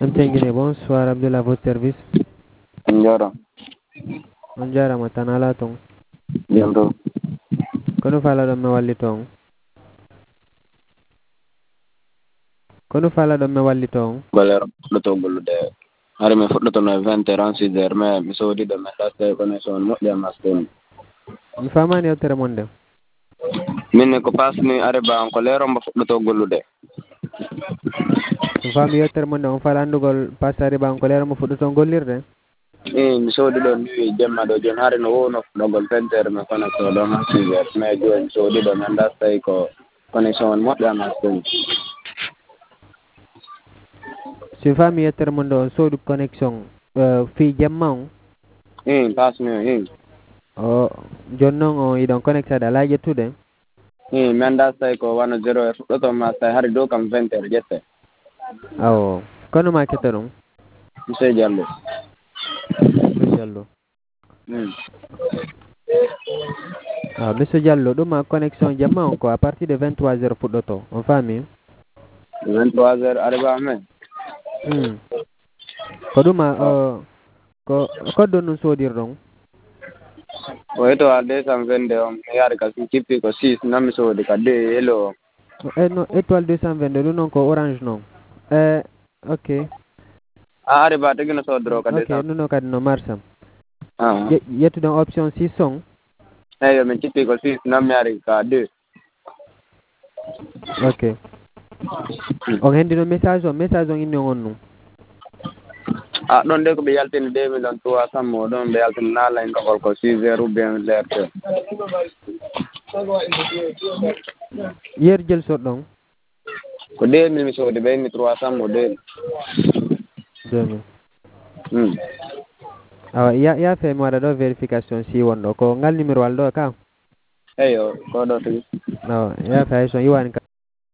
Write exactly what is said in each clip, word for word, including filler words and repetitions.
Mtengine, bonsoir Abdullah, votre service. Njoro. On jarama tan ala ton. Jento. Kono fala ɗon mi walli ton. Kono fala ɗon mi walli ton. Golero fuɗɗoto gollude hare mi fuɗɗotono vingt heures en six heures mais mi soodiɗo mi ɗaste connexion moƴƴi e mastoni. Mi famani yewtere mon nde. Min ko pasni are ba on ko leero mbo fuɗɗoto gollude. Mi fami yewtere mon nde on fala andugol passari ba on ko leero mo fuɗɗoto gollirde. I mi soodiɗo mi jemma ɗo joni hare no wowno fuɗɗogol vingt heures mi connexion ɗon en six heures mais joni mi soodiɗo mi annda so tawi ko connexion on moƴƴi e mastoni. So mi fami yewtere mon nde on soodi connexion fi jemma on. I pasni o i. O joni noon o yiɗon connectade ala ƴettude. I mi annda so tawi ko wano zéro heure fuɗɗoto ma so tawi hare dow kam vingt heures ƴette. Awo kono ma ketta ɗum. Monsieur Diallo. Monsieur Diallo. Ah, Monsieur Diallo, ɗum connexion jamma on ko à partir de vingt trois heures fuɗɗoto on faami. vingt trois heures arriva men. Hmm. Ko ɗum uh, ko koddo ɗum soodirɗon. O heto a deux cent vingt-deux on mi yaari ka mi cippi ko six nan mi soodi ka deux yelo. Eh no étoile deux cent vingt-deux ɗum noon ko orange noon. Eh ok. A ari ba tigi no soodoro ka deux cent. Ok, ɗum noon kadi no marsam. Ah. Yettude option six on. Eyo mi cippi ko six nan mi yaari ka deux. Ok. On hendino message o message on inni on non. Ah ɗon de ko ɓe yaltini deux millions trois cent mo ɗon ɓe yaltini naala en kakol ko six heures ou bien l'heure deux. Yer jel soɗɗon. Ko deux mille mi soodi ɓe inni trois cent mo deux mille. deux mille. Hmm. Awa ya ya fe mi waɗa ɗo vérification si wonɗo ko ngal numéro wal ɗo ka. Eyo ko ɗo tigi. Awa ya fe hay so yiwani ka.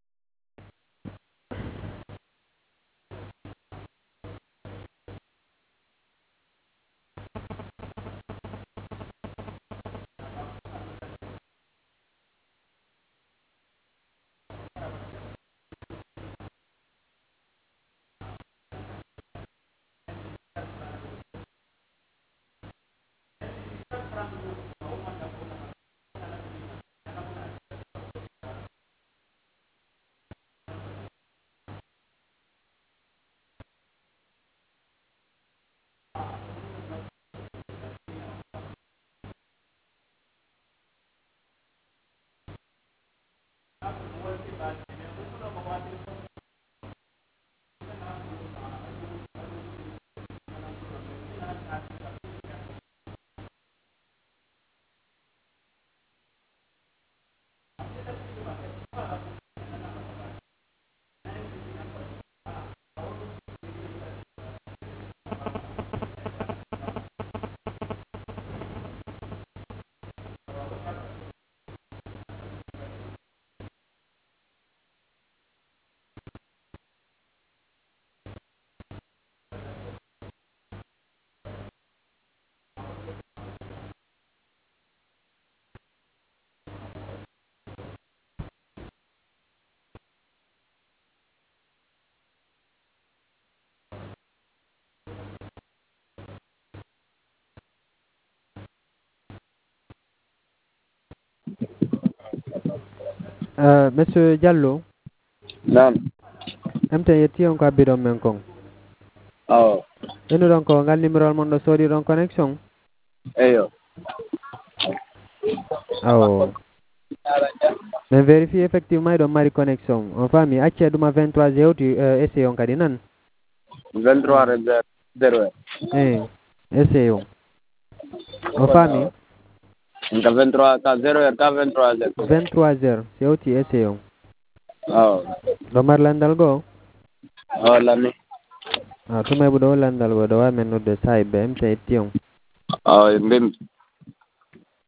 Uh, Monsieur Diallo. Naam. Emte yetti on ko abbiɗon men kon. Awo. Enu ɗon ko ngal numéro mon ɗo soodi ɗon connexion. Eyo. Awo. Mais vérifie effectivement ɗon mari connexion. On faami acce ɗum a vingt trois hewti uh, essai on kadi nan. vingt trois heures zéro. Eh essai on. On faami. Ka vingt trois ka zéro heure ka vingt trois heures. vingt trois heures hewti essai on. Awo. Ɗo mar landal goo. O lanni. Ah, tuma e ɗo landal go ɗo wa men nodde sahibe emte yetti on. Awo mbim.